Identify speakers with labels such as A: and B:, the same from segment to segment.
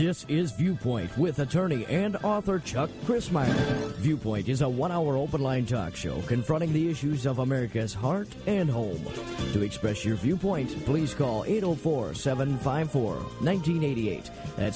A: This is Viewpoint with attorney and author Chuck Crismier. Viewpoint is a one-hour open-line talk show confronting the issues of America's heart and home. To express your viewpoint, please call 804-754-1988. That's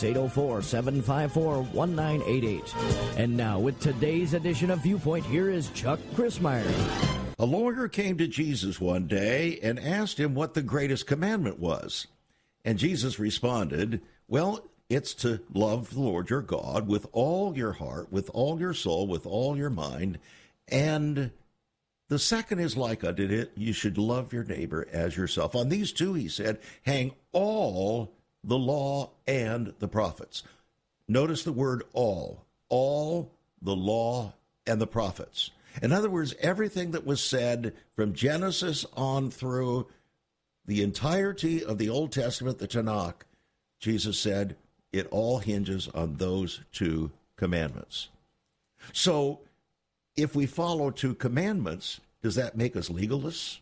A: 804-754-1988. And now, with today's edition of Viewpoint, here is Chuck Crismier.
B: A lawyer came to Jesus one day and asked him what the greatest commandment was. And Jesus responded, well, it's to love the Lord your God with all your heart, with all your soul, with all your mind. And the second is like unto it, you should love your neighbor as yourself. On these two, he said, hang all the law and the prophets. Notice the word all the law and the prophets. In other words, everything that was said from Genesis on through the entirety of the Old Testament, the Tanakh, Jesus said, it all hinges on those two commandments. So if we follow two commandments, does that make us legalists?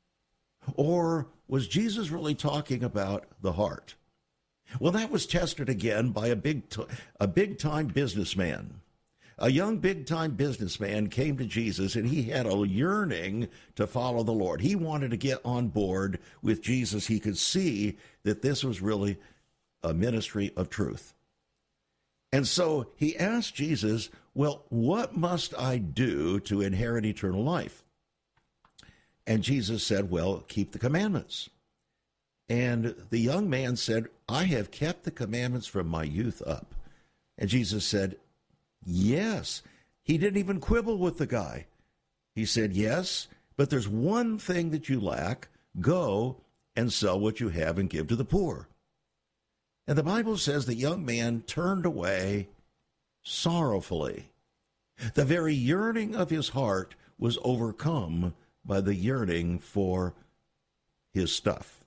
B: Or was Jesus really talking about the heart? Well, that was tested again by a big-time businessman. A young big-time businessman came to Jesus, and he had a yearning to follow the Lord. He wanted to get on board with Jesus. He could see that this was really a ministry of truth. And so he asked Jesus, well, what must I do to inherit eternal life? And Jesus said, well, keep the commandments. And the young man said, I have kept the commandments from my youth up. And Jesus said, yes. He didn't even quibble with the guy. He said, yes, but there's one thing that you lack. Go and sell what you have and give to the poor. And the Bible says the young man turned away sorrowfully. The very yearning of his heart was overcome by the yearning for his stuff.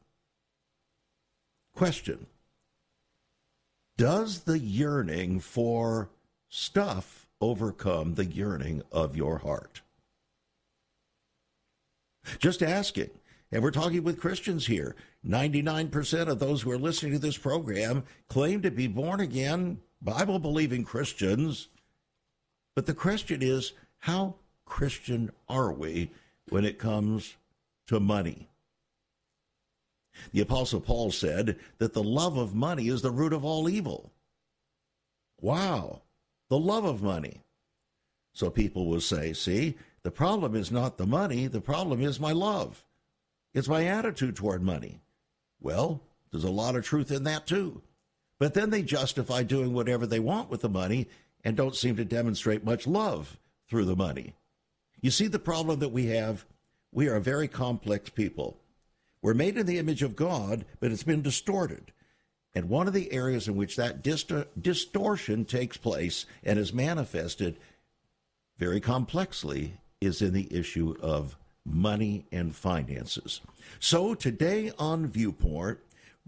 B: Question: does the yearning for stuff overcome the yearning of your heart? Just asking. And we're talking with Christians here. 99% of those who are listening to this program claim to be born-again, Bible-believing Christians. But the question is, how Christian are we when it comes to money? The Apostle Paul said that the love of money is the root of all evil. Wow, the love of money. So people will say, see, the problem is not the money, the problem is my love. It's my attitude toward money. Well, there's a lot of truth in that too. But then they justify doing whatever they want with the money and don't seem to demonstrate much love through the money. You see the problem that we have? We are a very complex people. We're made in the image of God, but it's been distorted. And one of the areas in which that distortion takes place and is manifested very complexly is in the issue of money and finances. So today on Viewpoint,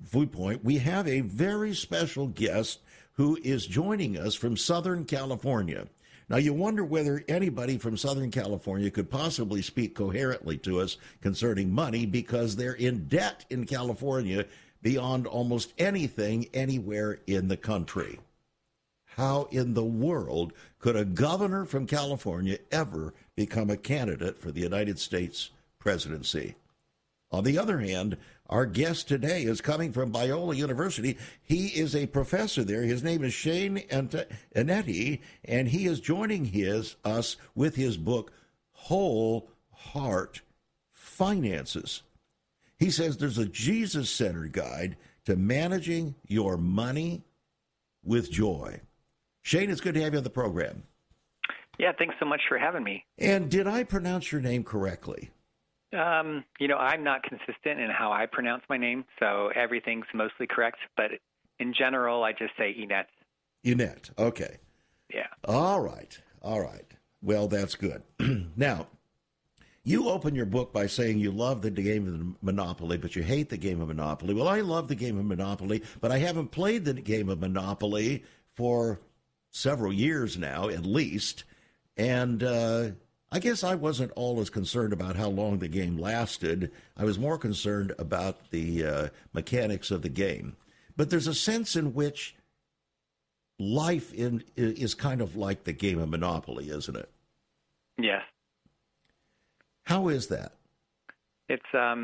B: we have a very special guest who is joining us from Southern California. Now, you wonder whether anybody from Southern California could possibly speak coherently to us concerning money, because they're in debt in California beyond almost anything anywhere in the country. How in the world could a governor from California ever become a candidate for the United States presidency? On the other hand, our guest today is coming from Biola University. He is a professor there. His name is Shane Anetti, and he is joining us with his book, Whole Heart Finances. He says there's a Jesus-centered guide to managing your money with joy. Shane, it's good to have you on the program.
C: Yeah, thanks so much for having me.
B: And did I pronounce your name correctly?
C: I'm not consistent in how I pronounce my name, so everything's mostly correct. But in general, I just say Enet.
B: Enet, okay.
C: Yeah.
B: All right. Well, that's good. Now, you open your book by saying you love the game of Monopoly, but you hate the game of Monopoly. Well, I love the game of Monopoly, but I haven't played the game of Monopoly for several years now, at least. And I guess I wasn't all as concerned about how long the game lasted. I was more concerned about the mechanics of the game. But there's a sense in which life is kind of like the game of Monopoly, isn't it?
C: Yes.
B: How is that?
C: It's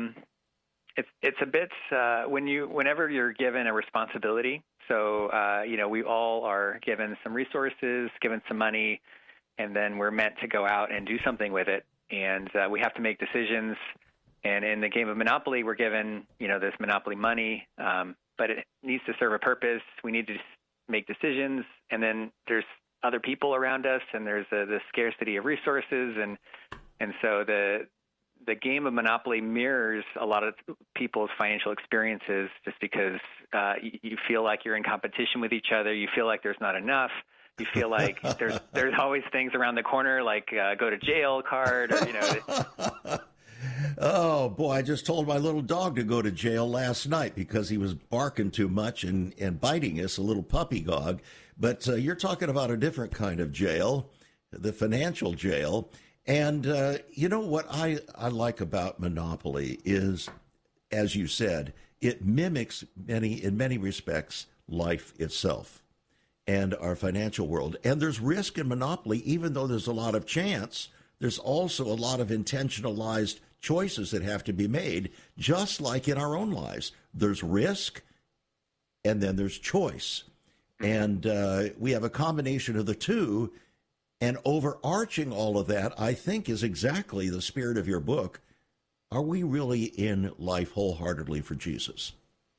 C: a bit whenever you're given a responsibility. So we all are given some resources, given some money, and then we're meant to go out and do something with it. And we have to make decisions. And in the game of Monopoly, we're given this Monopoly money, but it needs to serve a purpose. We need to make decisions, and then there's other people around us, and there's the scarcity of resources, and so the game of Monopoly mirrors a lot of people's financial experiences, just because you feel like you're in competition with each other. You feel like there's not enough. You feel like there's always things around the corner, like go to jail card, or
B: Oh, boy, I just told my little dog to go to jail last night because he was barking too much and biting us, a little puppy dog. But you're talking about a different kind of jail, the financial jail. And you know what I like about Monopoly is, as you said, it mimics in many respects life itself and our financial world. And there's risk in Monopoly, even though there's a lot of chance. There's also a lot of intentionalized choices that have to be made, just like in our own lives. There's risk, and then there's choice. And we have a combination of the two. And overarching all of that, I think, is exactly the spirit of your book. Are we really in life wholeheartedly for Jesus?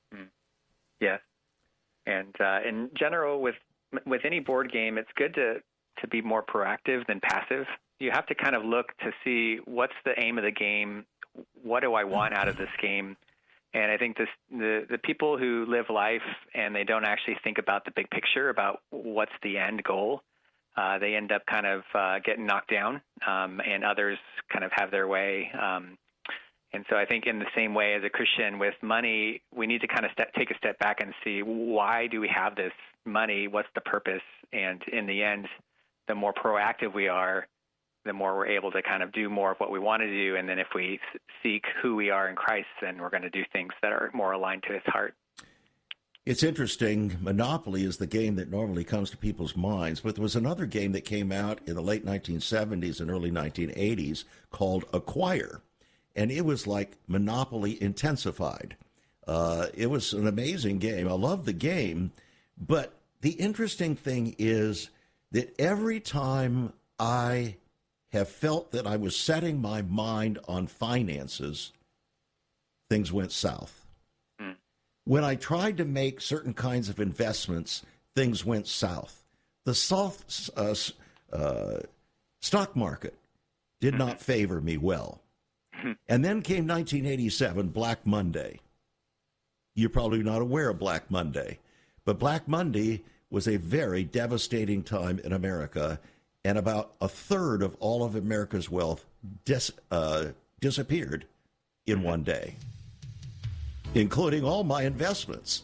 C: Yes. And in general, with any board game, it's good to be more proactive than passive. You have to kind of look to see what's the aim of the game, what do I want out of this game. And I think the people who live life and they don't actually think about the big picture, about what's the end goal, they end up kind of getting knocked down, and others kind of have their way. And so I think in the same way as a Christian with money, we need to kind of take a step back and see, why do we have this money? What's the purpose? And in the end, the more proactive we are, the more we're able to kind of do more of what we want to do. And then if we seek who we are in Christ, then we're going to do things that are more aligned to his heart.
B: It's interesting. Monopoly is the game that normally comes to people's minds, but there was another game that came out in the late 1970s and early 1980s called Acquire, and it was like Monopoly intensified. It was an amazing game. I love the game, but the interesting thing is that every time I have felt that I was setting my mind on finances, things went south. When I tried to make certain kinds of investments, things went south. The stock market did not favor me well. And then came 1987, Black Monday. You're probably not aware of Black Monday, but Black Monday was a very devastating time in America, and about a third of all of America's wealth disappeared in one day, including all my investments.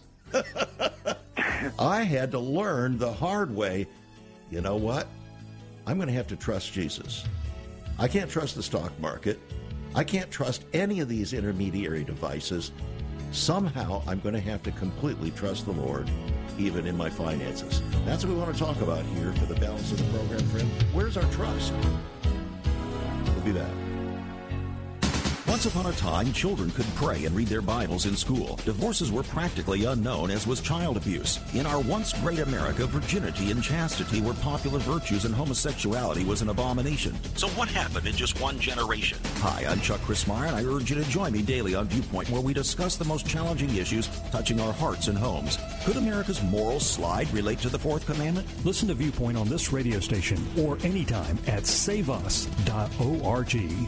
B: I had to learn the hard way, you know what? I'm going to have to trust Jesus. I can't trust the stock market. I can't trust any of these intermediary devices. Somehow I'm going to have to completely trust the Lord, even in my finances. That's what we want to talk about here for the balance of the program, friend. Where's our trust? We'll be back.
D: Once upon a time, children could pray and read their Bibles in school. Divorces were practically unknown, as was child abuse. In our once great America, virginity and chastity were popular virtues and homosexuality was an abomination. So what happened in just one generation? Hi, I'm Chuck Crismier, and I urge you to join me daily on Viewpoint, where we discuss the most challenging issues touching our hearts and homes. Could America's moral slide relate to the Fourth Commandment?
E: Listen to Viewpoint on this radio station or anytime at saveus.org.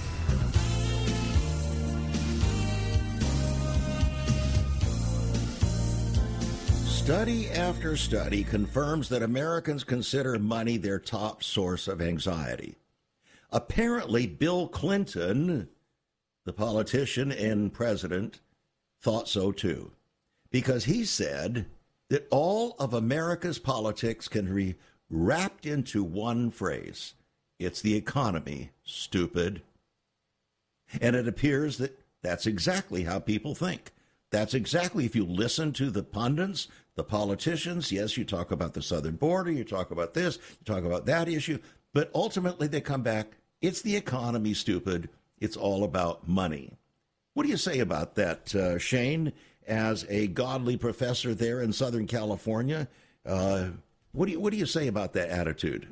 B: Study after study confirms that Americans consider money their top source of anxiety. Apparently, Bill Clinton, the politician and president, thought so too, because he said that all of America's politics can be wrapped into one phrase. It's the economy, stupid. And it appears that that's exactly how people think. That's exactly, if you listen to the pundits, the politicians, yes, you talk about the southern border, you talk about this, you talk about that issue, but ultimately they come back, it's the economy, stupid. It's all about money. What do you say about that, Shane, as a godly professor there in Southern California? What do you say about that attitude?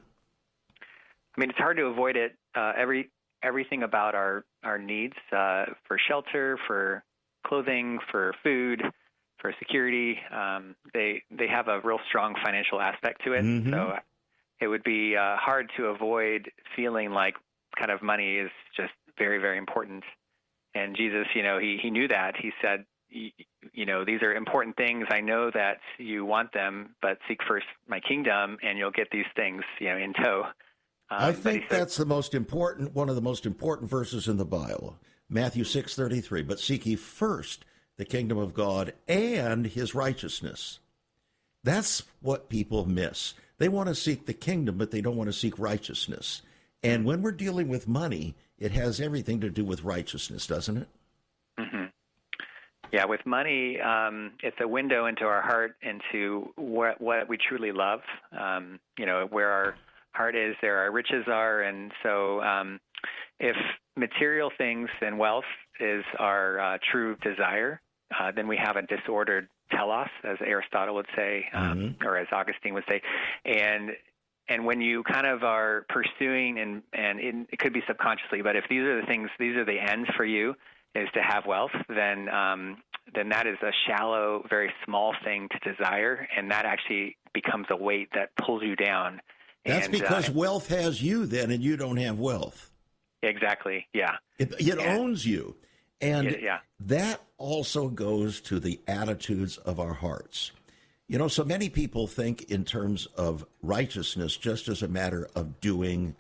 C: I mean, it's hard to avoid it. Everything about our needs for shelter, for clothing, for food, for security, they have a real strong financial aspect to it. Mm-hmm. So it would be hard to avoid feeling like kind of money is just very, very important. And Jesus, he knew that. He said, these are important things. I know that you want them, but seek first my kingdom, and you'll get these things, in tow.
B: I think that's one of the most important verses in the Bible, Matthew 6:33. But seek ye first the kingdom of God and his righteousness. That's what people miss. They want to seek the kingdom, but they don't want to seek righteousness. And when we're dealing with money, it has everything to do with righteousness, doesn't it?
C: Mm-hmm. Yeah, with money, it's a window into our heart, into what we truly love. Where our heart is, there our riches are. And so if material things and wealth is our true desire, then we have a disordered telos, as Aristotle would say, or as Augustine would say. And when you kind of are pursuing, and it could be subconsciously, but if these are the ends for you, is to have wealth, then that is a shallow, very small thing to desire, and that actually becomes a weight that pulls you down.
B: That's because wealth has you then, and you don't have wealth.
C: Exactly, yeah.
B: It owns you. And that also goes to the attitudes of our hearts. So many people think in terms of righteousness just as a matter of doing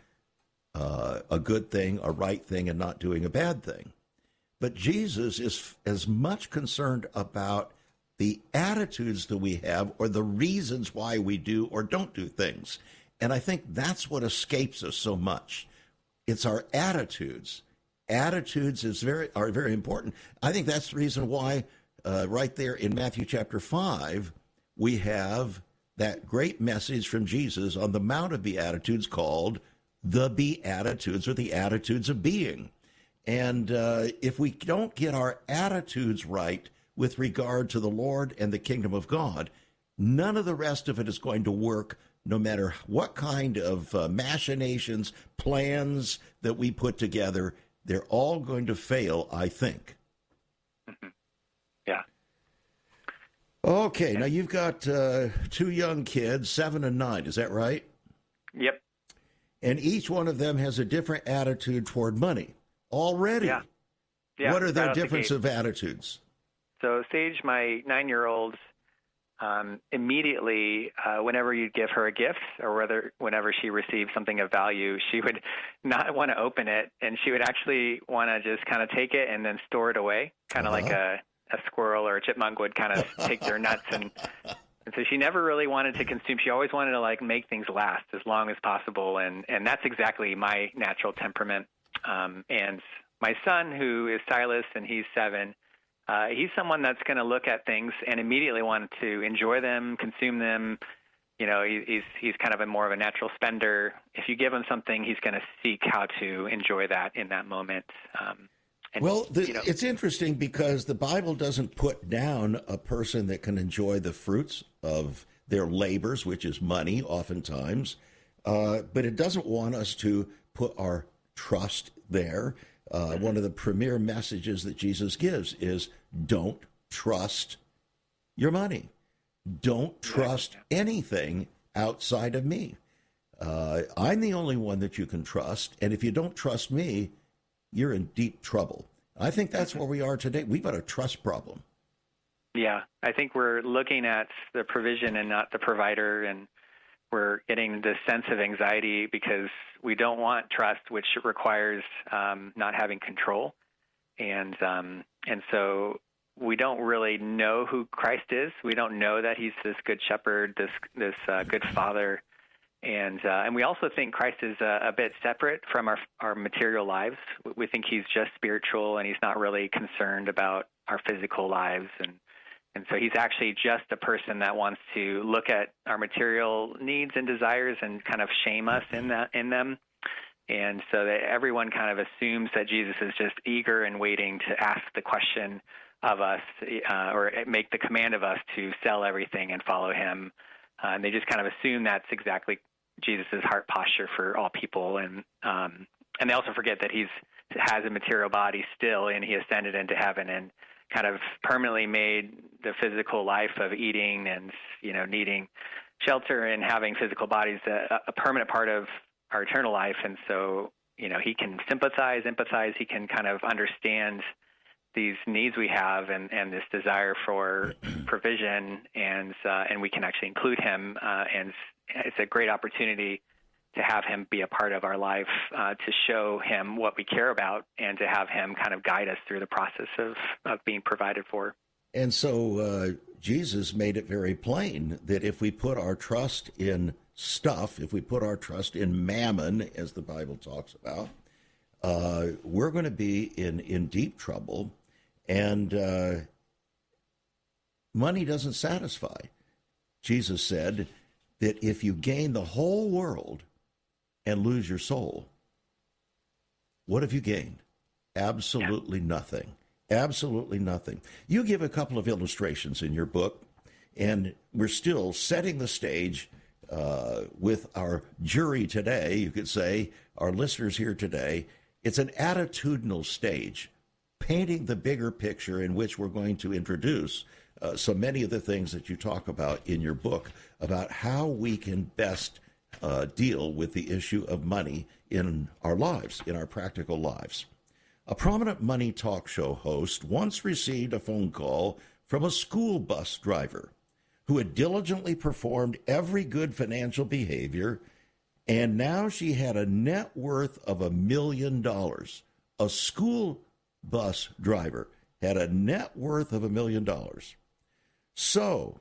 B: a good thing, a right thing, and not doing a bad thing. But Jesus is as much concerned about the attitudes that we have or the reasons why we do or don't do things. And I think that's what escapes us so much. It's our attitudes. Attitudes are very important. I think that's the reason why right there in Matthew chapter 5, we have that great message from Jesus on the Mount of Beatitudes called the Beatitudes, or the attitudes of being. And if we don't get our attitudes right with regard to the Lord and the kingdom of God, none of the rest of it is going to work, no matter what kind of machinations, plans that we put together. They're all going to fail, I think.
C: Mm-hmm. Yeah.
B: Okay, now you've got two young kids, 7 and 9, is that right?
C: Yep.
B: And each one of them has a different attitude toward money already.
C: Yeah.
B: What are their difference of attitudes?
C: So Sage, my 9-year-old, immediately, whenever you'd give her a gift, or whenever she received something of value, she would not want to open it, and she would actually want to just kind of take it and then store it away, kind of like a squirrel or a chipmunk would kind of take their nuts. And so she never really wanted to consume. She always wanted to make things last as long as possible. And that's exactly my natural temperament. And my son, who is Silas, and he's 7, he's someone that's going to look at things and immediately want to enjoy them, consume them. He's kind of more of a natural spender. If you give him something, he's going to seek how to enjoy that in that moment.
B: It's interesting because the Bible doesn't put down a person that can enjoy the fruits of their labors, which is money oftentimes, but it doesn't want us to put our trust there. One of the premier messages that Jesus gives is don't trust your money. Don't trust anything outside of me. I'm the only one that you can trust, and if you don't trust me, you're in deep trouble. I think that's where we are today. We've got a trust problem.
C: Yeah, I think we're looking at the provision and not the provider, and we're getting this sense of anxiety because we don't want trust, which requires not having control. And so we don't really know who Christ is. We don't know that he's this good shepherd, this good father. And we also think Christ is a bit separate from our material lives. We think he's just spiritual, and he's not really concerned about our physical lives. And so he's actually just a person that wants to look at our material needs and desires and kind of shame us in them. And so that everyone kind of assumes that Jesus is just eager and waiting to ask the question of us or make the command of us to sell everything and follow him. And they just kind of assume that's exactly Jesus' heart posture for all people. And they also forget that he has a material body still, and he ascended into heaven and kind of permanently made the physical life of eating and, needing shelter and having physical bodies a permanent part of our eternal life. And so, he can sympathize, empathize, he can kind of understand these needs we have and this desire for provision, and we can actually include him. And it's a great opportunity to have him be a part of our life, to show him what we care about, and to have him kind of guide us through the process of being provided for.
B: And so Jesus made it very plain that if we put our trust in stuff, if we put our trust in mammon, as the Bible talks about, we're going to be in deep trouble, and money doesn't satisfy. Jesus said that if you gain the whole world and lose your soul, what have you gained? Absolutely nothing. Absolutely nothing. You give a couple of illustrations in your book, and we're still setting the stage with our jury today, you could say, our listeners here today. It's an attitudinal stage, painting the bigger picture in which we're going to introduce so many of the things that you talk about in your book about how we can best deal with the issue of money in our lives, in our practical lives. A prominent money talk show host once received a phone call from a school bus driver who had diligently performed every good financial behavior, and now she had a net worth of $1 million. A school bus driver had a net worth of $1 million. So,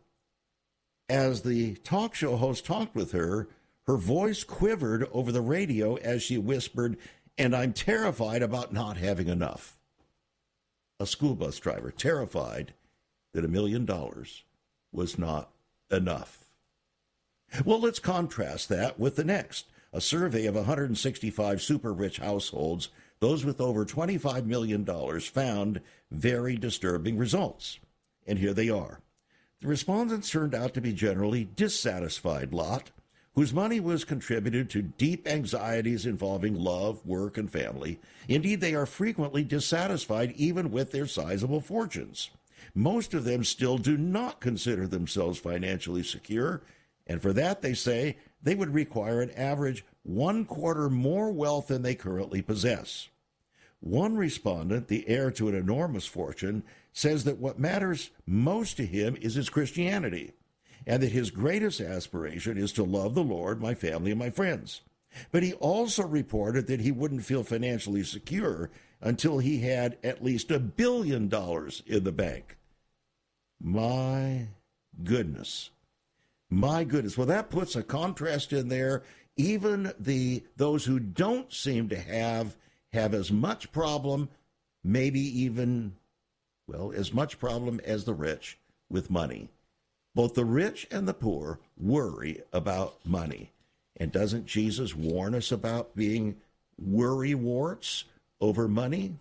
B: as the talk show host talked with her, her voice quivered over the radio as she whispered, "And I'm terrified about not having enough." A school bus driver, terrified that $1 million was not enough. Well, let's contrast that with the next. A survey of 165 super-rich households, those with over $25 million, found very disturbing results. And here they are. The respondents turned out to be generally dissatisfied lot, whose money was contributed to deep anxieties involving love, work, and family. Indeed, they are frequently dissatisfied even with their sizable fortunes. Most of them still do not consider themselves financially secure, and for that, they say, they would require an average 1/4 more wealth than they currently possess. One respondent, the heir to an enormous fortune, says that what matters most to him is his Christianity, and that his greatest aspiration is to love the Lord, my family, and my friends. But he also reported that he wouldn't feel financially secure until he had at least $1 billion in the bank. My goodness. My goodness. Well, that puts a contrast in there. Even those who don't seem to have as much problem, maybe even, as much problem as the rich with money. Both the rich and the poor worry about money. And doesn't Jesus warn us about being worrywarts over money?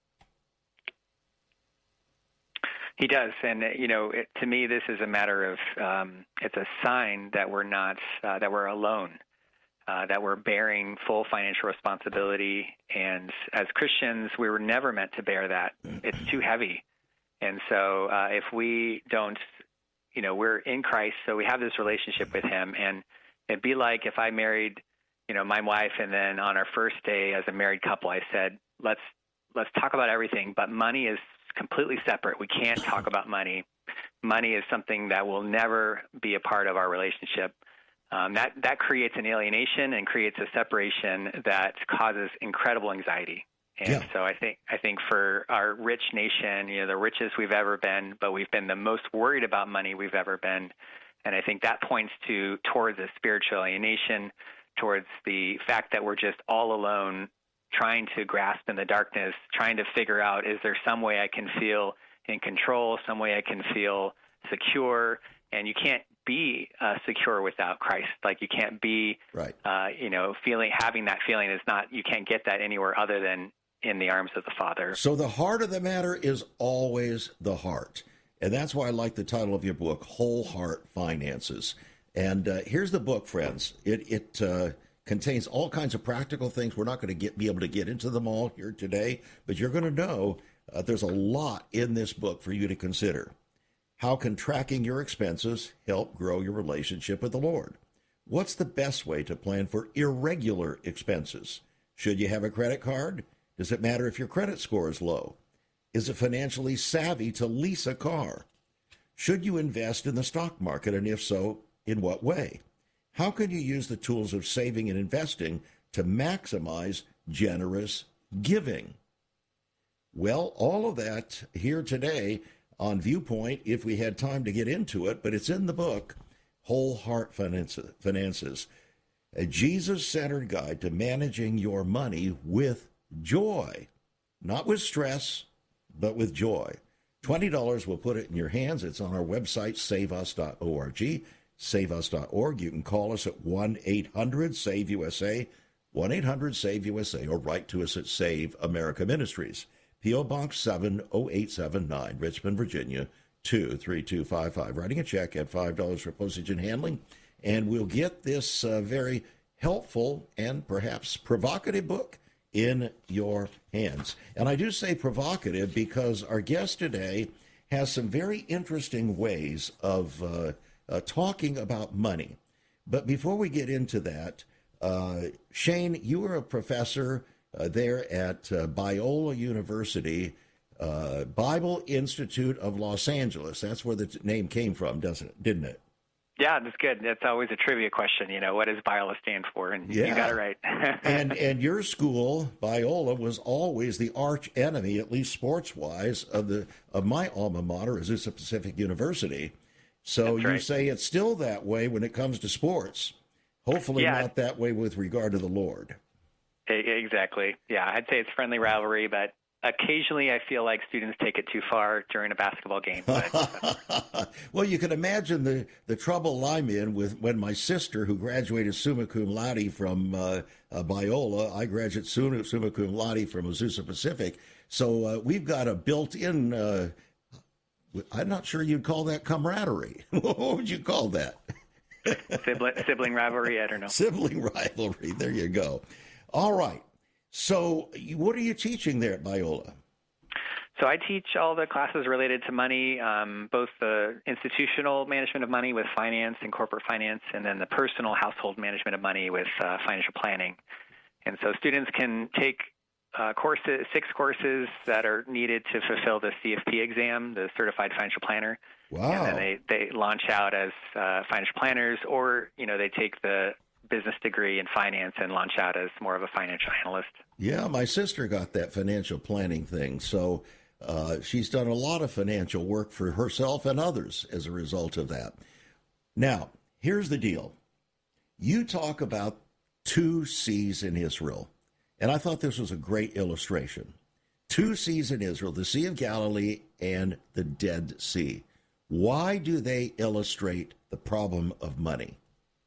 C: He does. And, to me, this is a matter of, it's a sign that we're not, that we're alone, that we're bearing full financial responsibility. And as Christians, we were never meant to bear that. It's too heavy. And so if we don't, we're in Christ, so we have this relationship with him. And it'd be like if I married, my wife, and then on our first day as a married couple, I said, let's talk about everything, but money is completely separate. We can't talk about money. Money is something that will never be a part of our relationship. That creates an alienation and creates a separation that causes incredible anxiety. And so I think for our rich nation, the richest we've ever been, but we've been the most worried about money we've ever been. And I think that points towards a spiritual alienation, towards the fact that we're just all alone, trying to grasp in the darkness, trying to figure out, is there some way I can feel in control, some way I can feel secure. And you can't be secure without Christ. Like you can't be,
B: right.
C: Having that feeling is not, you can't get that anywhere other than in the arms of the Father.
B: So the heart of the matter is always the heart. And that's why I like the title of your book, Whole Heart Finances. And here's the book, friends. It contains all kinds of practical things. We're not going to be able to get into them all here today, but you're going to know there's a lot in this book for you to consider. How can tracking your expenses help grow your relationship with the Lord? What's the best way to plan for irregular expenses? Should you have a credit card? Does it matter if your credit score is low? Is it financially savvy to lease a car? Should you invest in the stock market, and if so, in what way? How can you use the tools of saving and investing to maximize generous giving? Well, all of that here today on Viewpoint, if we had time to get into it, but it's in the book, Whole Heart Finances, a Jesus-centered guide to managing your money with joy, not with stress, but with joy. $20 will put it in your hands. It's on our website, saveus.org, saveus.org. You can call us at 1-800-SAVE-USA, 1-800-SAVE-USA, or write to us at Save America Ministries, P.O. Box 70879, Richmond, Virginia, 23255. Writing a check at $5 for postage and handling, and we'll get this very helpful and perhaps provocative book in your hands. And I do say provocative because our guest today has some very interesting ways of talking about money. But before we get into that, Shane, you were a professor there at Biola University, Bible Institute of Los Angeles. That's where the name came from, didn't it?
C: Yeah, that's good. That's always a trivia question. What does Biola stand for? And you got it right.
B: and your school, Biola, was always the arch enemy, at least sports-wise, of my alma mater, Azusa Pacific University. So you say it's still that way when it comes to sports. Hopefully not that way with regard to the Lord.
C: Exactly. Yeah, I'd say it's friendly rivalry, but occasionally I feel like students take it too far during a basketball game.
B: Well, you can imagine the trouble I'm in with when my sister, who graduated summa cum laude from Biola, I graduated summa cum laude from Azusa Pacific. So we've got a built-in, I'm not sure you'd call that camaraderie. What would you call that?
C: Sibling rivalry, I don't know.
B: Sibling rivalry, there you go. All right. So what are you teaching there at Biola?
C: So I teach all the classes related to money, both the institutional management of money with finance and corporate finance, and then the personal household management of money with financial planning. And so students can take six courses that are needed to fulfill the CFP exam, the Certified Financial Planner.
B: Wow.
C: And then they launch out as financial planners, or, they take the business degree in finance and launch out as more of a financial analyst.
B: Yeah, my sister got that financial planning thing. So she's done a lot of financial work for herself and others as a result of that. Now, here's the deal. You talk about 2 seas in Israel, and I thought this was a great illustration. 2 seas in Israel, the Sea of Galilee and the Dead Sea. Why do they illustrate the problem of money?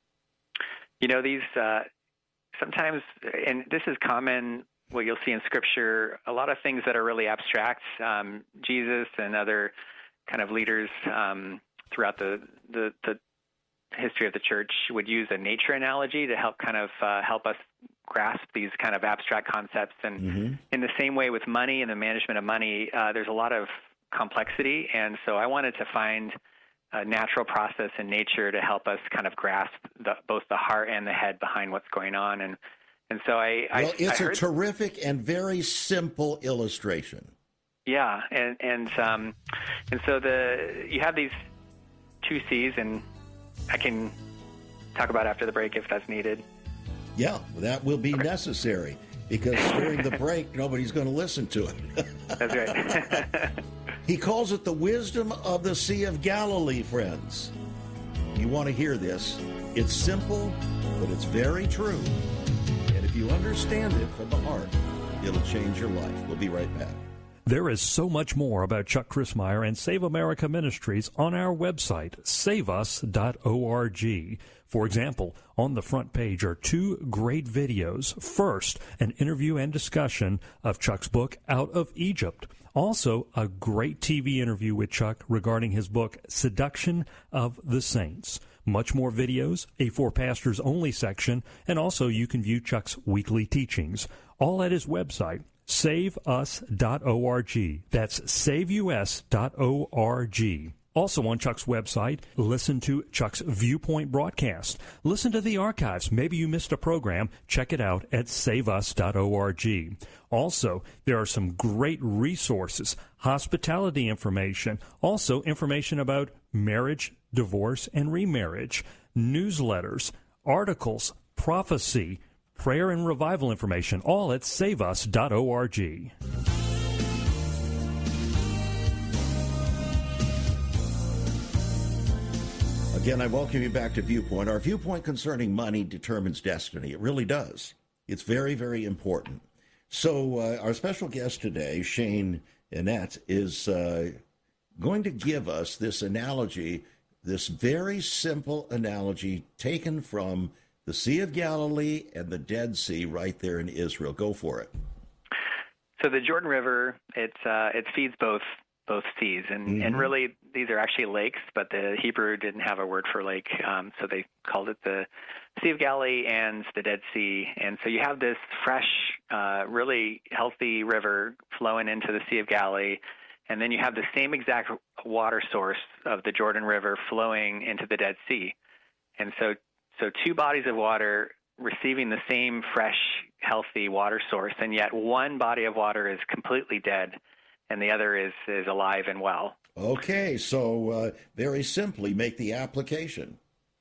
C: These sometimes, and this is common, what you'll see in Scripture, a lot of things that are really abstract. Jesus and other kind of leaders throughout the history of the church would use a nature analogy to help help us grasp these kind of abstract concepts. And in the same way with money and the management of money, there's a lot of complexity. And so I wanted to find a natural process in nature to help us kind of grasp both the heart and the head behind what's going on. And so
B: it's a terrific and very simple illustration.
C: Yeah. And so you have these 2 C's, and I can talk about after the break if that's needed.
B: Yeah, that will be necessary, because during the break, nobody's going to listen to it.
C: That's right.
B: He calls it the wisdom of the Sea of Galilee, friends. You want to hear this. It's simple, but it's very true. And if you understand it from the heart, it'll change your life. We'll be right back.
E: There is so much more about Chuck Crismier and Save America Ministries on our website, saveus.org. For example, on the front page are 2 great videos. First, an interview and discussion of Chuck's book, Out of Egypt. Also, a great TV interview with Chuck regarding his book, Seduction of the Saints. Much more videos, a For Pastors Only section, and also you can view Chuck's weekly teachings, all at his website, saveus.org. That's saveus.org. Also on Chuck's website, listen to Chuck's Viewpoint broadcast. Listen to the archives. Maybe you missed a program. Check it out at saveus.org. Also, there are some great resources, hospitality information, also information about marriage, divorce, and remarriage, newsletters, articles, prophecy, prayer and revival information, all at saveus.org.
B: Again, I welcome you back to Viewpoint. Our viewpoint concerning money determines destiny. It really does. It's very, very important. So our special guest today, Shane Annett, is going to give us this analogy, this very simple analogy taken from the Sea of Galilee and the Dead Sea right there in Israel. Go for it.
C: So the Jordan River, it feeds both seas, and really these are actually lakes, but the Hebrew didn't have a word for lake, so they called it the Sea of Galilee and the Dead Sea. And so you have this fresh, really healthy river flowing into the Sea of Galilee, and then you have the same exact water source of the Jordan River flowing into the Dead Sea. And so 2 bodies of water receiving the same fresh, healthy water source, and yet one body of water is completely dead, and the other is alive and well.
B: Okay, so very simply, make the application.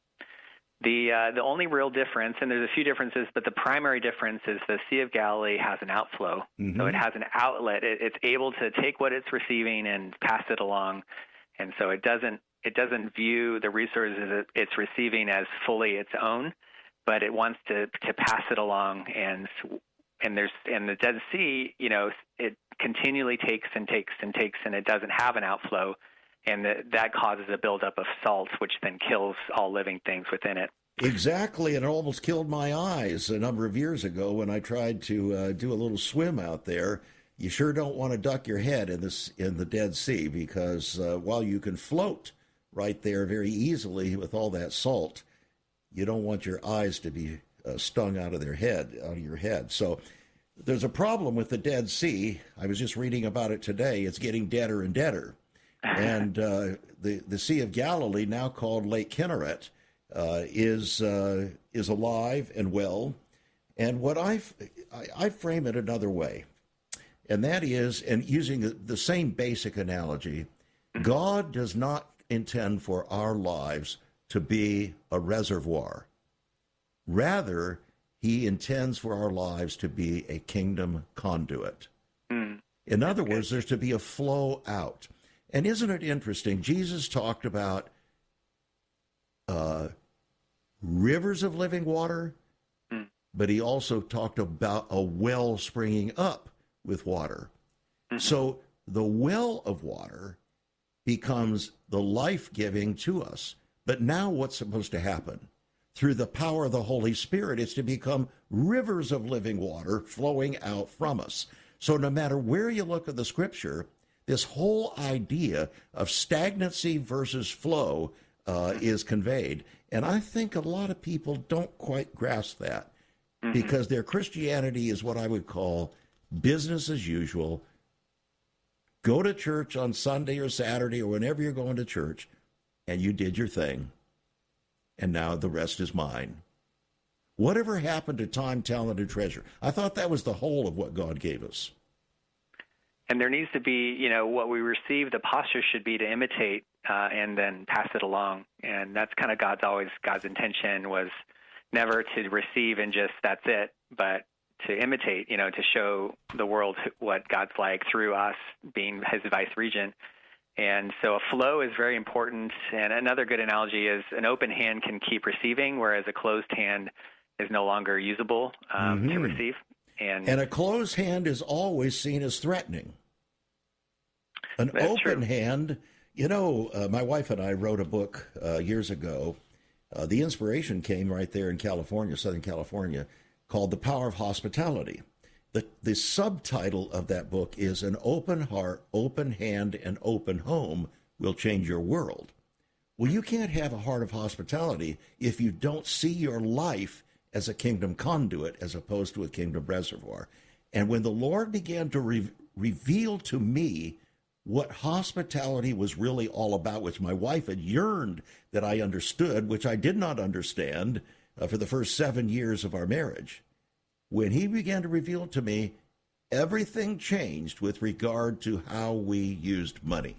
C: The only real difference, and there's a few differences, but the primary difference is the Sea of Galilee has an outflow. So it has an outlet. It's able to take what it's receiving and pass it along, and so it doesn't view the resources it's receiving as fully its own, but it wants to pass it along. And the Dead Sea, it continually takes and takes and takes, and it doesn't have an outflow, and that causes a buildup of salt, which then kills all living things within it.
B: Exactly, and it almost killed my eyes a number of years ago when I tried to do a little swim out there. You sure don't want to duck your head in the Dead Sea, because while you can float right there very easily with all that salt, you don't want your eyes to be stung out of your head. So there's a problem with the Dead Sea. I was just reading about it today. It's getting deader and deader. And the Sea of Galilee, now called Lake Kinneret, is alive and well. And what I frame it another way, and that is, and using the same basic analogy, God does not intend for our lives to be a reservoir. Rather, he intends for our lives to be a kingdom conduit. In other words, there's to be a flow out. And isn't it interesting? Jesus talked about rivers of living water, but he also talked about a well springing up with water. So the well of water becomes the life-giving to us. But now what's supposed to happen? Through the power of the Holy Spirit, it's to become rivers of living water flowing out from us. So no matter where you look at the Scripture, this whole idea of stagnancy versus flow is conveyed. And I think a lot of people don't quite grasp that, because their Christianity is what I would call business as usual. Go to church on Sunday or Saturday or whenever you're going to church, and you did your thing, and now the rest is mine. Whatever happened to time, talent, and treasure? I thought that was the whole of what God gave us.
C: And there needs to be, what we receive, the posture should be to imitate and then pass it along. And that's kind of God's intention was never to receive and just that's it, but to imitate, to show the world what God's like through us being his vice regent. And so a flow is very important. And another good analogy is an open hand can keep receiving, whereas a closed hand is no longer usable to receive. And
B: a closed hand is always seen as threatening. An
C: That's
B: open
C: true.
B: hand. You know, my wife and I wrote a book years ago. The inspiration came right there in California, Southern California, called The Power of Hospitality. The subtitle of that book is An Open Heart, Open Hand, and Open Home Will Change Your World. Well, you can't have a heart of hospitality if you don't see your life as a kingdom conduit as opposed to a kingdom reservoir. And when the Lord began to reveal to me what hospitality was really all about, which my wife had yearned that I understood, which I did not understand for the first 7 years of our marriage, when he began to reveal to me, everything changed with regard to how we used money.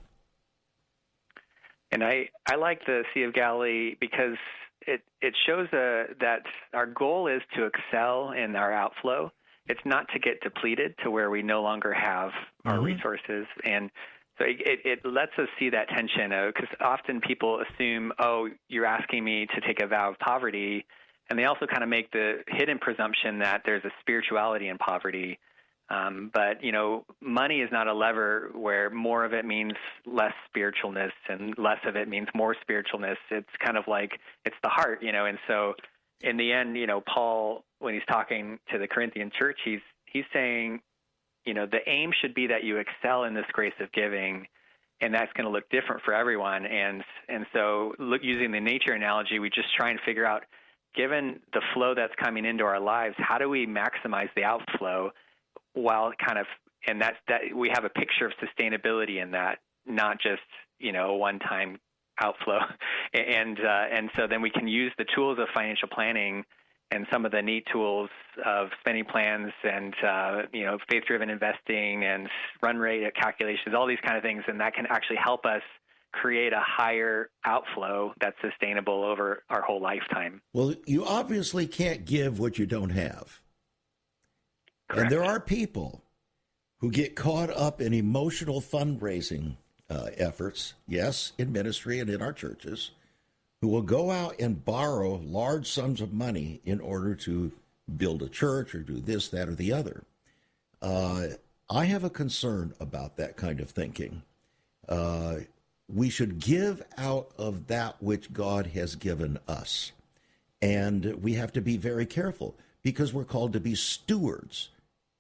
C: And I like the Sea of Galilee because it shows that our goal is to excel in our outflow. It's not to get depleted to where we no longer have our resources. And so it lets us see that tension, because often people assume, oh, you're asking me to take a vow of poverty. And they also kind of make the hidden presumption that there's a spirituality in poverty. But, you know, money is not a lever where more of it means less spiritualness and less of it means more spiritualness. It's kind of like it's the heart, you know. And so in the end, you know, Paul, when he's talking to the Corinthian church, he's saying, you know, the aim should be that you excel in this grace of giving, and that's going to look different for everyone. And so using the nature analogy, we just try and figure out, given the flow that's coming into our lives, how do we maximize the outflow while kind of, and that we have a picture of sustainability in that, not just, you know, a one-time outflow. And so then we can use the tools of financial planning and some of the neat tools of spending plans and, you know, faith-driven investing and run rate calculations, all these kind of things. And that can actually help us create a higher outflow that's sustainable over our whole lifetime.
B: Well, you obviously can't give what you don't have.
C: Correct.
B: And there are people who get caught up in emotional fundraising efforts, yes, in ministry and in our churches, who will go out and borrow large sums of money in order to build a church or do this, that, or the other. I have a concern about that kind of thinking. We should give out of that which God has given us. And we have to be very careful because we're called to be stewards.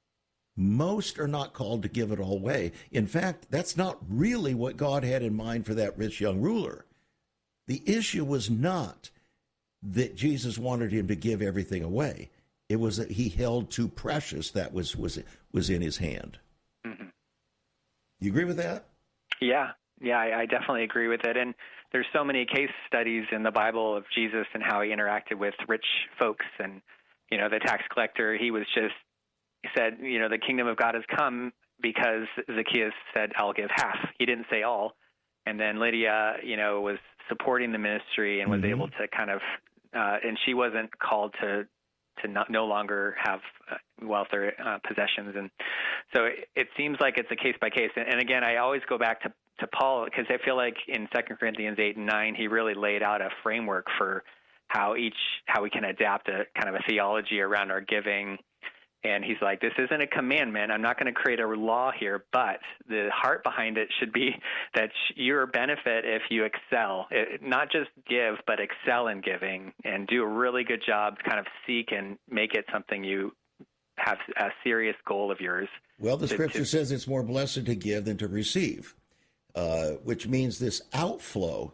B: Most are not called to give it all away. In fact, that's not really what God had in mind for that rich young ruler. The issue was not that Jesus wanted him to give everything away. It was that he held too precious that was in his hand. Mm-hmm. You agree with that?
C: Yeah, I definitely agree with it. And there's so many case studies in the Bible of Jesus and how he interacted with rich folks. And, you know, the tax collector, he said, you know, the kingdom of God has come because Zacchaeus said, I'll give half. He didn't say all. And then Lydia, you know, was supporting the ministry and was able to kind of, and she wasn't called to no longer have wealth or possessions. And so it seems like it's a case by case. And again, I always go back to Paul, because I feel like in 2 Corinthians 8 and 9, he really laid out a framework for how we can adapt a kind of a theology around our giving. And he's like, this isn't a commandment. I'm not going to create a law here, but the heart behind it should be that your benefit if you excel, not just give, but excel in giving and do a really good job to kind of seek and make it something you have a serious goal of yours.
B: Well, the scripture says it's more blessed to give than to receive, which means this outflow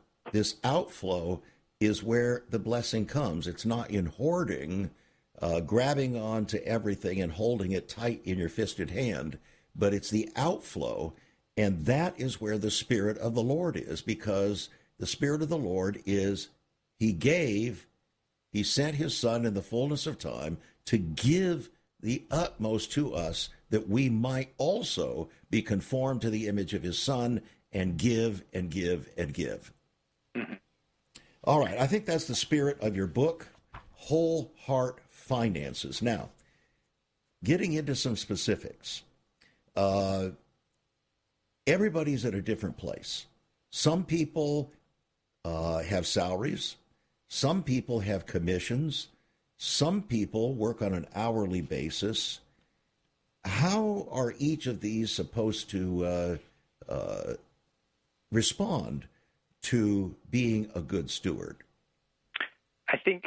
B: is where the blessing comes. It's not in hoarding, grabbing onto everything and holding it tight in your fisted hand, but it's the outflow, and that is where the Spirit of the Lord is, because the Spirit of the Lord is, he sent his Son in the fullness of time to give the utmost to us that we might also be conformed to the image of his Son and give and give and give. Mm-hmm. All right, I think that's the spirit of your book, Whole Heart Finances. Now, getting into some specifics, everybody's at a different place. Some people have salaries. Some people have commissions. Some people work on an hourly basis. How are each of these supposed to respond to being a good steward?
C: I think,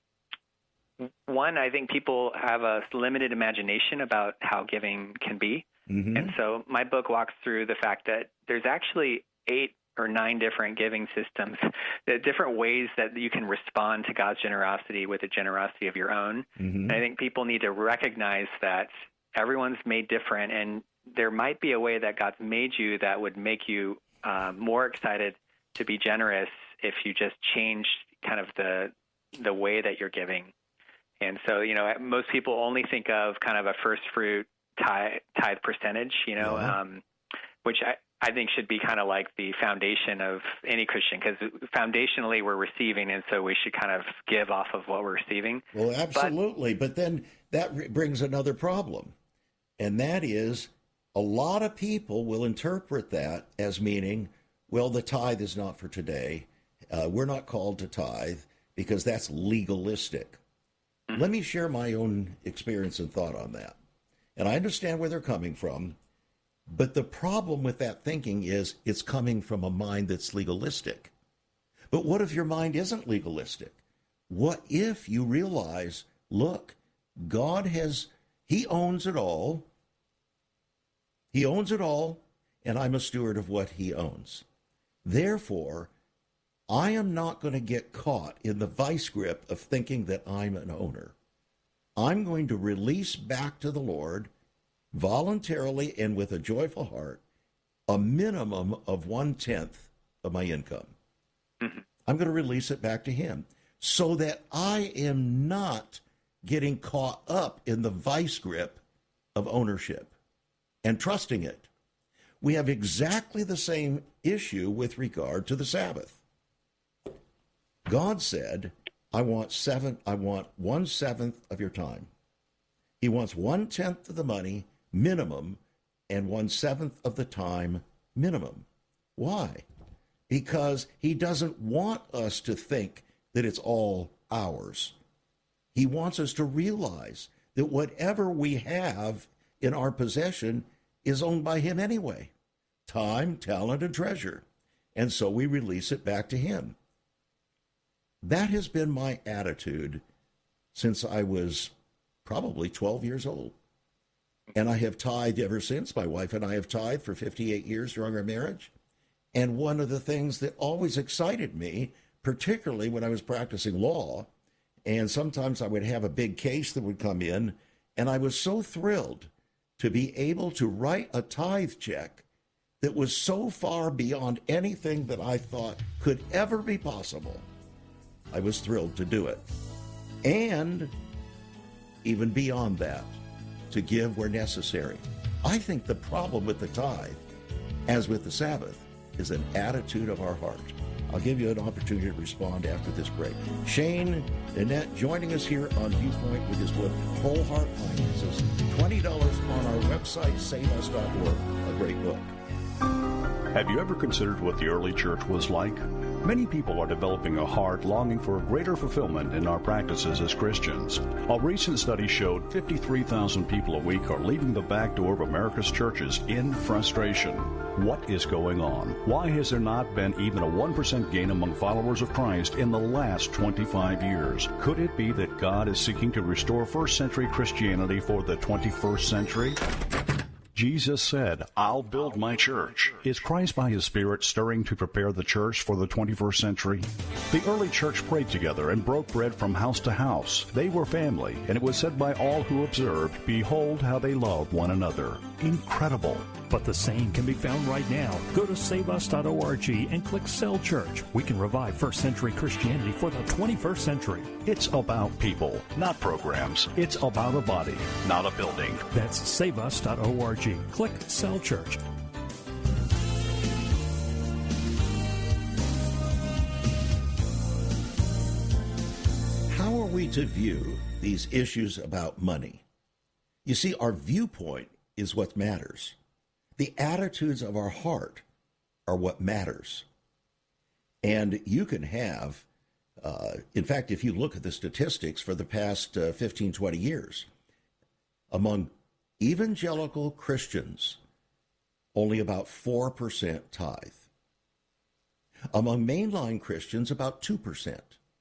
C: one, I think people have a limited imagination about how giving can be.
B: Mm-hmm.
C: And so my book walks through the fact that there's actually 8 or 9 different giving systems, the different ways that you can respond to God's generosity with a generosity of your own.
B: Mm-hmm.
C: And I think people need to recognize that everyone's made different, and there might be a way that God's made you that would make you more excited to be generous if you just change kind of the way that you're giving. And so, most people only think of kind of a first fruit tithe percentage, which I think should be kind of like the foundation of any Christian, because foundationally we're receiving, and so we should kind of give off of what we're receiving.
B: Well, absolutely. But then that brings another problem, and that is a lot of people will interpret that as meaning, well, the tithe is not for today. We're not called to tithe because that's legalistic. Mm-hmm. Let me share my own experience and thought on that. And I understand where they're coming from, but the problem with that thinking is it's coming from a mind that's legalistic. But what if your mind isn't legalistic? What if you realize, look, God He owns it all. He owns it all, and I'm a steward of what He owns. Therefore, I am not going to get caught in the vice grip of thinking that I'm an owner. I'm going to release back to the Lord voluntarily and with a joyful heart a minimum of 1/10 of my income. Mm-hmm. I'm going to release it back to Him so that I am not getting caught up in the vice grip of ownership and trusting it. We have exactly the same issue with regard to the Sabbath. God said, I want 1/7 of your time. He wants 1/10 of the money minimum and 1/7 of the time minimum. Why? Because He doesn't want us to think that it's all ours. He wants us to realize that whatever we have in our possession is owned by Him anyway. Time, talent, and treasure. And so we release it back to Him. That has been my attitude since I was probably 12 years old. And I have tithed ever since. My wife and I have tithed for 58 years during our marriage. And one of the things that always excited me, particularly when I was practicing law, and sometimes I would have a big case that would come in, and I was so thrilled to be able to write a tithe check that was so far beyond anything that I thought could ever be possible. I was thrilled to do it. And even beyond that, to give where necessary. I think the problem with the tithe, as with the Sabbath, is an attitude of our heart. I'll give you an opportunity to respond after this break. Shane Annette joining us here on Viewpoint with his book, Whole Heart Finances. $20 on our website, saveus.org. A great book.
F: Have you ever considered what the early church was like? Many people are developing a heart longing for greater fulfillment in our practices as Christians. A recent study showed 53,000 people a week are leaving the back door of America's churches in frustration. What is going on? Why has there not been even a 1% gain among followers of Christ in the last 25 years? Could it be that God is seeking to restore first century Christianity for the 21st century? Jesus said, I'll build my church. Is Christ by His Spirit stirring to prepare the church for the 21st century? The early church prayed together and broke bread from house to house. They were family, and it was said by all who observed, behold how they love one another. Incredible.
E: But the same can be found right now. Go to saveus.org and click Cell Church. We can revive first century Christianity for the 21st century.
F: It's about people, not programs. It's about a body, not a building.
E: That's saveus.org. Click Cell Church.
B: How are we to view these issues about money? You see, our viewpoint is what matters. The attitudes of our heart are what matters. And you can have, in fact, if you look at the statistics for the past 15, 20 years, among evangelical Christians, only about 4% tithe. Among mainline Christians, about 2%.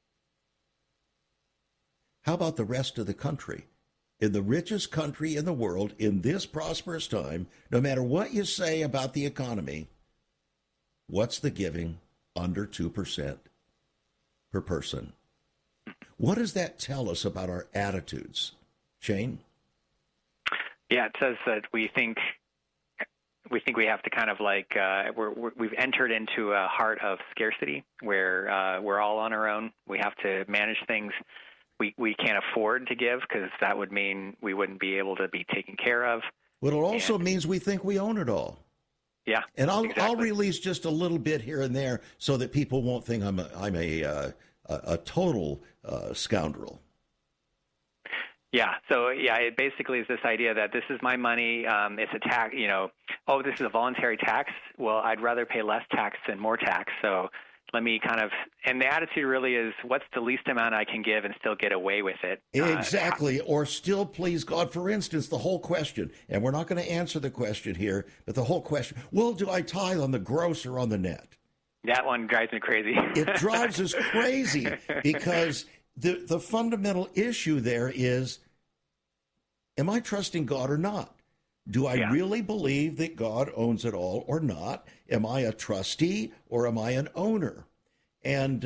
B: How about the rest of the country? In the richest country in the world, in this prosperous time, no matter what you say about the economy, what's the giving? Under 2% per person. What does that tell us about our attitudes? Shane?
C: Yeah, it says that we think we have to kind of like we've entered into a heart of scarcity where we're all on our own. We have to manage things. We can't afford to give because that would mean we wouldn't be able to be taken care of.
B: Well, it also means we think we own it all.
C: Yeah,
B: and I'll
C: exactly.
B: release just a little bit here and there so that people won't think I'm a total scoundrel.
C: Yeah. So yeah, it basically is this idea that this is my money. It's a tax. Oh, this is a voluntary tax. Well, I'd rather pay less tax than more tax. So let me and the attitude really is, what's the least amount I can give and still get away with it?
B: Exactly. Or still please God. For instance, the whole question, and we're not going to answer the question here, but the whole question, well, do I tithe on the gross or on the net?
C: That one drives me crazy.
B: It drives us crazy because the fundamental issue there is, am I trusting God or not? Do I really believe that God owns it all or not? Am I a trustee or am I an owner? And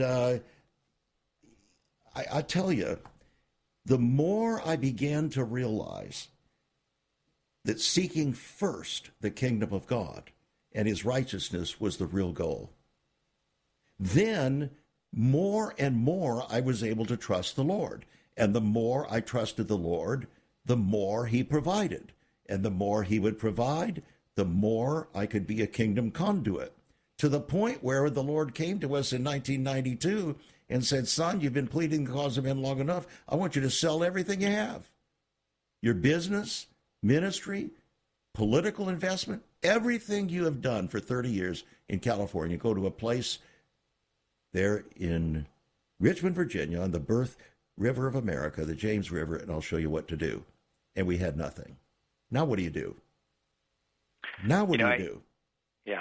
B: I tell you, the more I began to realize that seeking first the kingdom of God and his righteousness was the real goal, then more and more I was able to trust the Lord. And the more I trusted the Lord, the more he provided. And the more he would provide, the more I could be a kingdom conduit. To the point where the Lord came to us in 1992 and said, son, you've been pleading the cause of men long enough. I want you to sell everything you have. Your business, ministry, political investment, everything you have done for 30 years in California. Go to a place there in Richmond, Virginia, on the birth river of America, the James River, and I'll show you what to do. And we had nothing. Now what do you do? Now what do you do?
C: Yeah.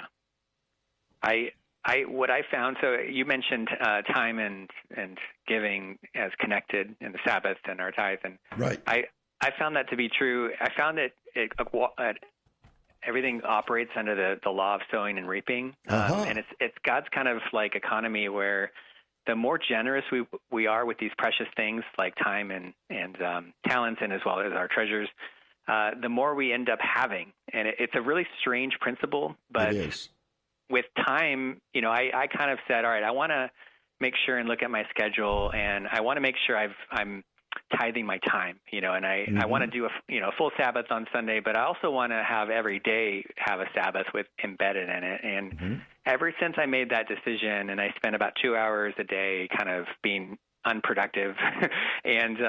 C: What I found, so you mentioned time and giving as connected in the Sabbath and our tithe, and
B: right.
C: I found that to be true. I found that everything operates under the law of sowing and reaping, and it's God's kind of like economy where the more generous we are with these precious things like time and talents, and as well as our treasures, the more we end up having. And it's a really strange principle, but with time, I kind of said, all right, I want to make sure and look at my schedule, and I want to make sure I'm tithing my time, and I want to do a full Sabbath on Sunday, but I also want to have every day have a Sabbath with embedded in it. And ever since I made that decision, and I spent about 2 hours a day kind of being unproductive, and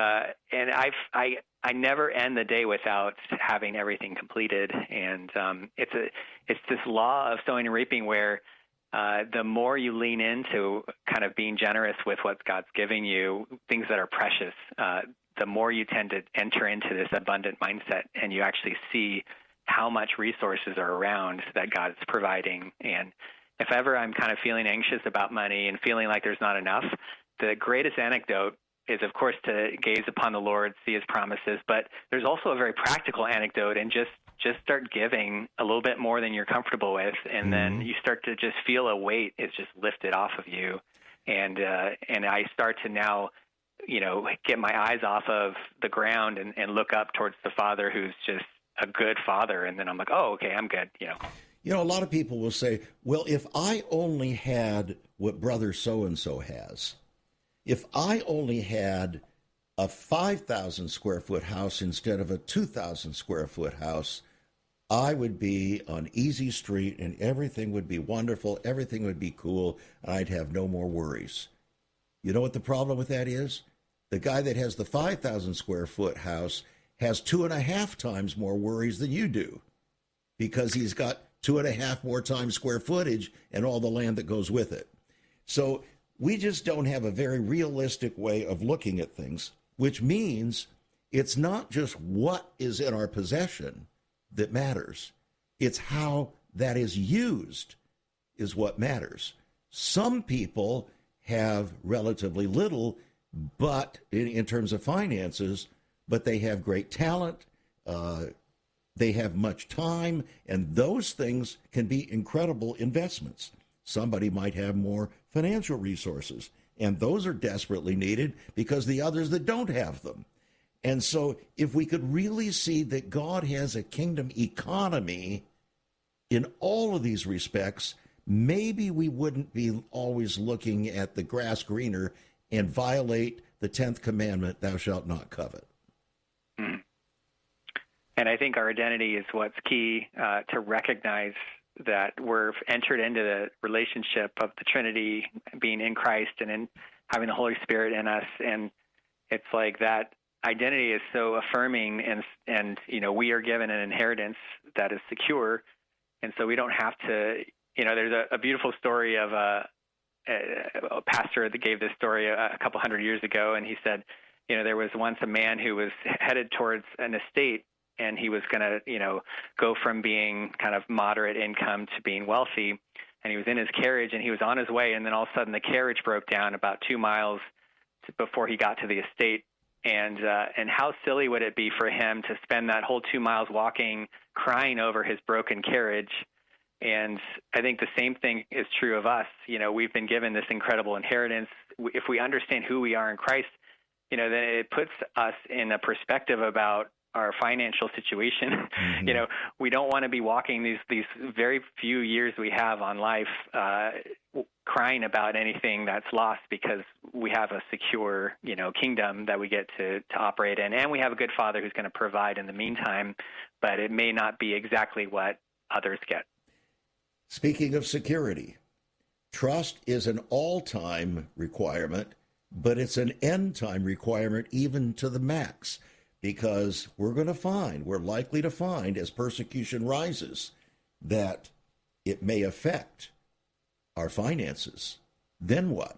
C: I never end the day without having everything completed. And it's this law of sowing and reaping where the more you lean into kind of being generous with what God's giving you, things that are precious, the more you tend to enter into this abundant mindset, and you actually see how much resources are around that God's providing. And if ever I'm kind of feeling anxious about money and feeling like there's not enough, the greatest anecdote is, of course, to gaze upon the Lord, see his promises. But there's also a very practical anecdote, and just start giving a little bit more than you're comfortable with, and then you start to just feel a weight is just lifted off of you. And I start to now, get my eyes off of the ground and look up towards the Father, who's just a good Father. And then I'm like, oh, okay, I'm good.
B: A lot of people will say, well, if I only had what brother so-and-so has, if I only had a 5,000 square foot house instead of a 2,000 square foot house, I would be on easy street and everything would be wonderful, everything would be cool, and I'd have no more worries. You know what the problem with that is? The guy that has the 5,000 square foot house has 2.5 times more worries than you do, because he's got 2.5 more times square footage and all the land that goes with it. So we just don't have a very realistic way of looking at things, which means it's not just what is in our possession that matters. It's how that is used is what matters. Some people have relatively little, but in terms of finances, but they have great talent. They have much time, and those things can be incredible investments. Somebody might have more financial resources, and those are desperately needed because the others that don't have them. And so if we could really see that God has a kingdom economy in all of these respects, maybe we wouldn't be always looking at the grass greener and violate the 10th commandment, thou shalt not covet.
C: Mm. And I think our identity is what's key to recognize that we're entered into the relationship of the Trinity being in Christ and in having the Holy Spirit in us. And it's like that identity is so affirming, and we are given an inheritance that is secure. And so we don't have to, there's a beautiful story of a pastor that gave this story a couple hundred years ago. And he said, there was once a man who was headed towards an estate, and he was going to, go from being kind of moderate income to being wealthy. And he was in his carriage, and he was on his way. And then all of a sudden the carriage broke down about 2 miles before he got to the estate. And how silly would it be for him to spend that whole 2 miles walking, crying over his broken carriage? And I think the same thing is true of us. We've been given this incredible inheritance. If we understand who we are in Christ, then it puts us in a perspective about our financial situation. Mm-hmm. We don't want to be walking these very few years we have on life crying about anything that's lost, because we have a secure, kingdom that we get to operate in. And we have a good Father who's going to provide in the meantime, but it may not be exactly what others get.
B: Speaking of security, trust is an all-time requirement, but it's an end-time requirement even to the max, because we're likely to find, as persecution rises, that it may affect our finances. Then what?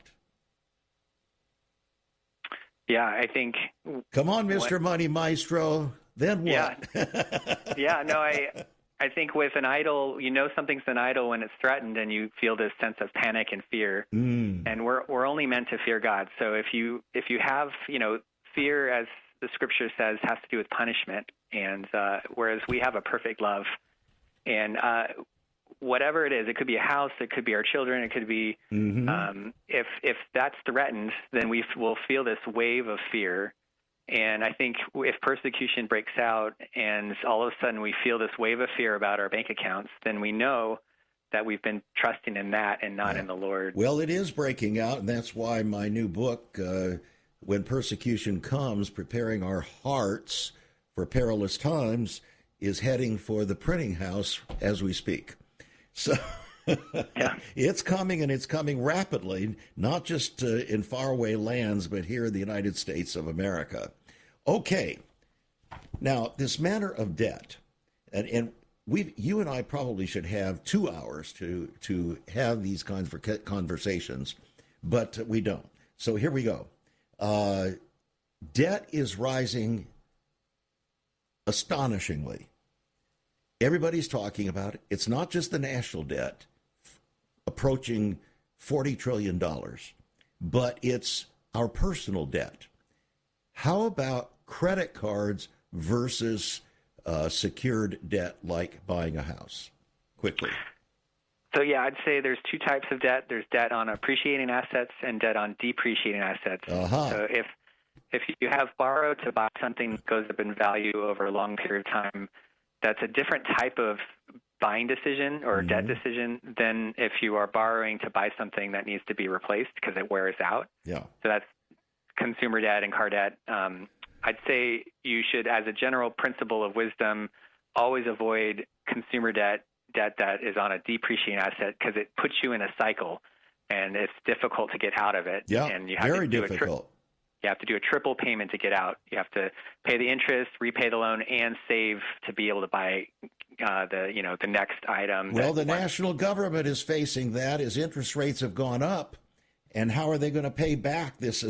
C: Yeah, I think...
B: Come on, Mr. Money Maestro. Then what?
C: Yeah, no, I think with an idol, something's an idol when it's threatened, and you feel this sense of panic and fear. And we're only meant to fear God. So if you have, fear, as the scripture says, has to do with punishment, and whereas we have a perfect love, and whatever it is, it could be a house, it could be our children, it could be if that's threatened, then we will feel this wave of fear. And I think if persecution breaks out and all of a sudden we feel this wave of fear about our bank accounts, then we know that we've been trusting in that and not in the Lord.
B: Well, it is breaking out, and that's why my new book, When Persecution Comes, Preparing Our Hearts for Perilous Times, is heading for the printing house as we speak. So it's coming, and it's coming rapidly, not just in faraway lands, but here in the United States of America. Okay. Now, this matter of debt, and you and I probably should have 2 hours to have these kinds of conversations, but we don't. So here we go. Debt is rising astonishingly. Everybody's talking about it. It's not just the national debt approaching $40 trillion, but it's our personal debt. How about credit cards versus secured debt like buying a house? Quickly.
C: So, yeah, I'd say there's two types of debt. There's debt on appreciating assets and debt on depreciating assets. So if you have borrowed to buy something that goes up in value over a long period of time, that's a different type of buying decision or debt decision than if you are borrowing to buy something that needs to be replaced because it wears out. Yeah. So that's consumer debt and car debt. I'd say you should, as a general principle of wisdom, always avoid consumer debt that is on a depreciating asset, because it puts you in a cycle and it's difficult to get out of it. Yeah, and you have
B: very difficult.
C: You have to do a triple payment to get out. You have to pay the interest, repay the loan, and save to be able to buy the next item.
B: Well, the national government is facing that as interest rates have gone up, and how are they going to pay back this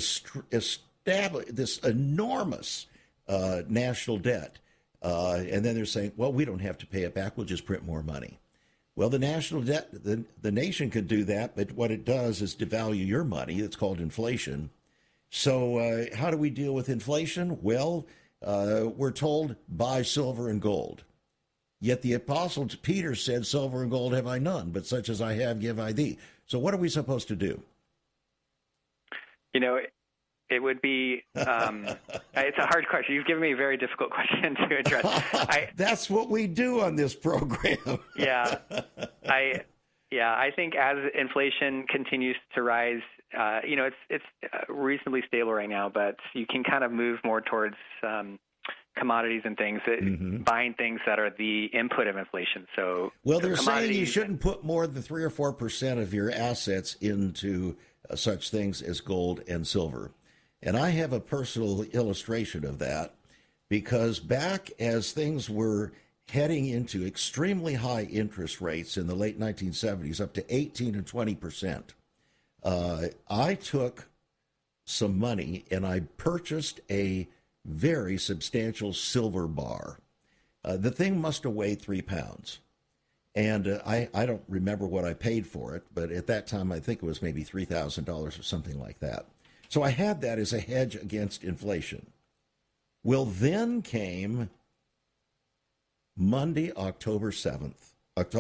B: enormous national debt? And then they're saying, well, we don't have to pay it back. We'll just print more money. Well, the national debt, the nation could do that, but what it does is devalue your money. It's called inflation. So how do we deal with inflation? Well, we're told buy silver and gold. Yet the apostle Peter said, silver and gold have I none, but such as I have give I thee. So what are we supposed to do?
C: You know, it would be, it's a hard question. You've given me a very difficult question to address.
B: That's what we do on this program.
C: I think as inflation continues to rise, it's reasonably stable right now, but you can kind of move more towards commodities and things, buying things that are the input of inflation. So,
B: well, they're saying you shouldn't put more than 3 or 4% of your assets into such things as gold and silver. And I have a personal illustration of that, because back as things were heading into extremely high interest rates in the late 1970s, up to 18 and 20%, I took some money and I purchased a very substantial silver bar. The thing must have weighed 3 pounds. And I don't remember what I paid for it, but at that time I think it was maybe $3,000 or something like that. So I had that as a hedge against inflation. Well, then came Monday, October 7th,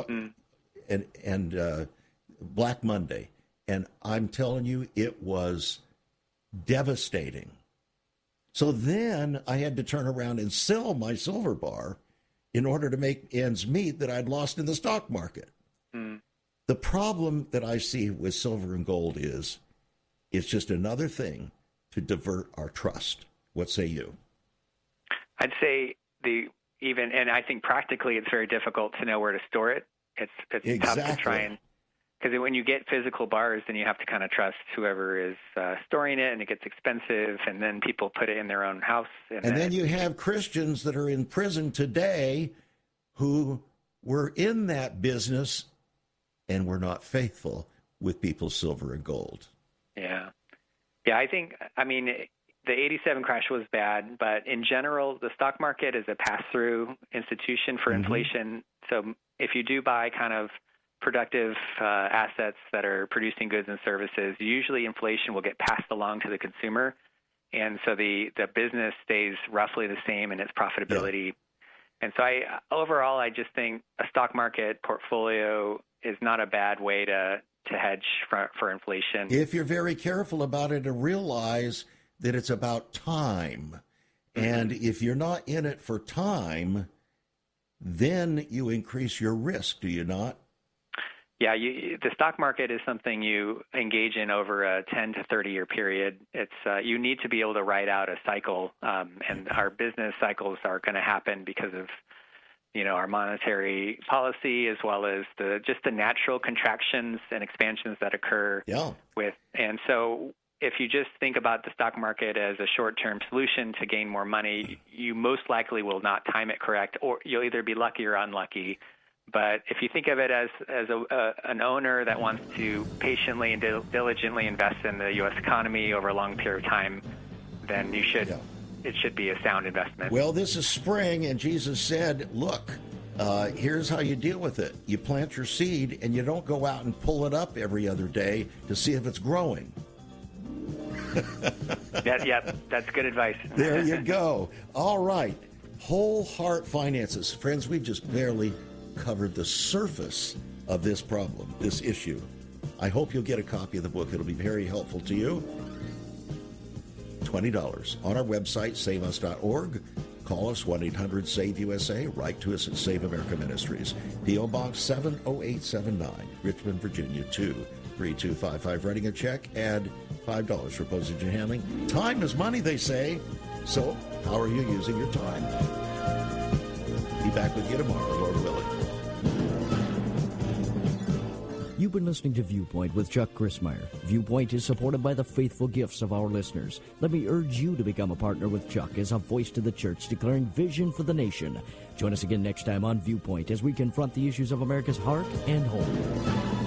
B: and Black Monday. And I'm telling you, it was devastating. So then I had to turn around and sell my silver bar in order to make ends meet that I'd lost in the stock market. The problem that I see with silver and gold is it's just another thing to divert our trust. What say you?
C: I'd say and I think practically it's very difficult to know where to store it. It's
B: exactly.
C: tough to try and, because when you get physical bars, then you have to kind of trust whoever is storing it, and it gets expensive, and then people put it in their own house.
B: And then you have Christians that are in prison today who were in that business and were not faithful with people's silver and gold.
C: Yeah, I mean, the 87 crash was bad, but in general, the stock market is a pass-through institution for inflation. So if you do buy kind of productive assets that are producing goods and services, usually inflation will get passed along to the consumer. And so the business stays roughly the same in its profitability. Yeah. And so overall, I just think a stock market portfolio is not a bad way to hedge for inflation.
B: If you're very careful about it and realize that it's about time. And if you're not in it for time, then you increase your risk, do you not?
C: Yeah, the stock market is something you engage in over a 10 to 30-year period. It's you need to be able to ride out a cycle, and our business cycles are going to happen because of our monetary policy, as well as just the natural contractions and expansions that occur.
B: Yeah.
C: And so if you just think about the stock market as a short-term solution to gain more money, you most likely will not time it correct, or you'll either be lucky or unlucky. But if you think of it as an owner that wants to patiently and diligently invest in the U.S. economy over a long period of time, then you should. Yeah. It should be a sound investment.
B: Well, this is spring, and Jesus said, look, here's how you deal with it. You plant your seed, and you don't go out and pull it up every other day to see if it's growing.
C: That's good advice.
B: There you go. All right. Whole heart finances. Friends, we've just barely covered the surface of this problem, this issue. I hope you'll get a copy of the book. It'll be very helpful to you. $20 on our website, saveus.org. Call us 1-800-SAVE-USA. Write to us at Save America Ministries, P.O. Box 70879, Richmond, Virginia 23255. Writing a check, add $5 for postage and handling. Time is money, they say. So how are you using your time? Be back with you tomorrow, Lord willing.
A: You've been listening to Viewpoint with Chuck Crismier. Viewpoint is supported by the faithful gifts of our listeners. Let me urge you to become a partner with Chuck as a voice to the church declaring vision for the nation. Join us again next time on Viewpoint as we confront the issues of America's heart and home.